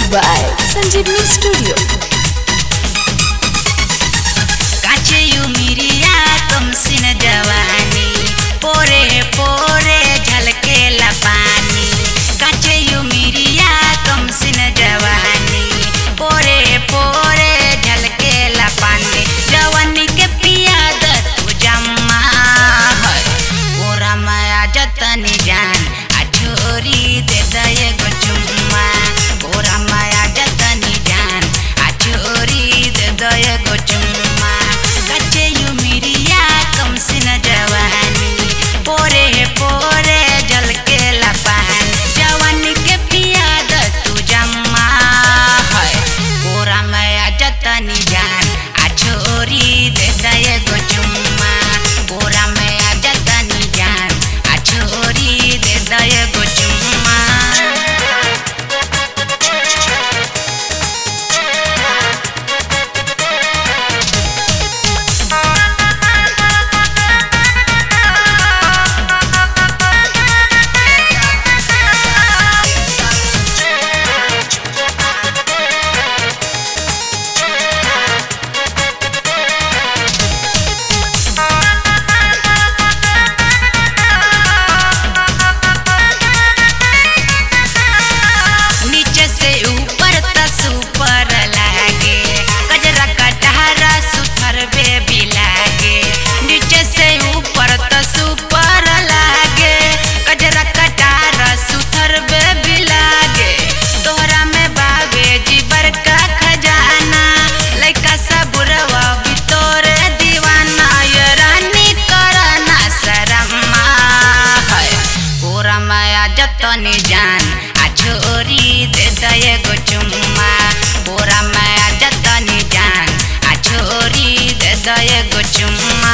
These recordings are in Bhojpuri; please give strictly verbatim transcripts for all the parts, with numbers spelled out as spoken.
by Sanjeevani Studio. काचे उमिरिया तुमसिन जवानी पोरे पोरे झलकेला पानी। काचे उमिरिया तुमसिन जवानी पोरे पोरे झलकेला पानी। जवानी के पियाद तू जम्मा है पूरा माया जतनी जान आ छोरी दे दये गो चुम्मा। पूरा माया जतनी जान आ छोरी दे दये गो चुम्मा। काचे उमिरिया तुमसिन जवानी पोरे पोरे झलकेला पानी। जवानी के पियाद तू जम्मा है पूरा माया जतनी जान आ छोरी दे दये गो चुम्मा। पूरा माया जतनी जान आ छोरी दे दये गो चुम्मा। नीचे से ऊपर तक ऊपर लागे गजरा कटहरा सुथर बेबी लागे। नीचे से ऊपर तक ऊपर लागे गजरा कटहरा सुथर बेबी लागे। तोहरा में बावे जीवर का खजाना लइका सब बुरवा भी तोरे दीवाना। ये रानी करना शर्मा है पूरा माया जतनी जान आ छोरी दे दये गो चुम्मा। पूरा माया जतनी जान आ छोरी दे दये गो चुम्मा।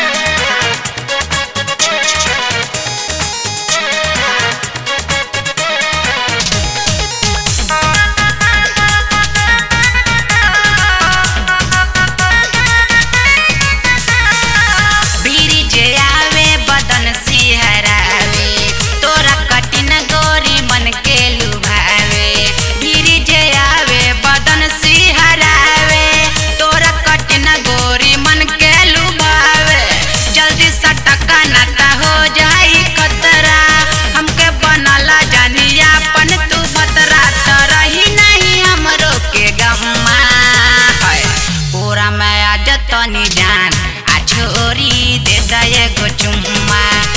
बीरी जे आवे बदन सिहरावे तोरा कठिन गोरी मन के लुभावे। बीरी जे आवे बदन सिहरावे तोरा कठिन गोरी मन के लुभावे। जल्दी सटका नाता हो जाई खतरा हमके बनला जानी अपन तू भतरा। तो रही नहीं हमरो के गम्मा है पूरा माया जतनी जान आ छोरी दे दये गो चुम्मा।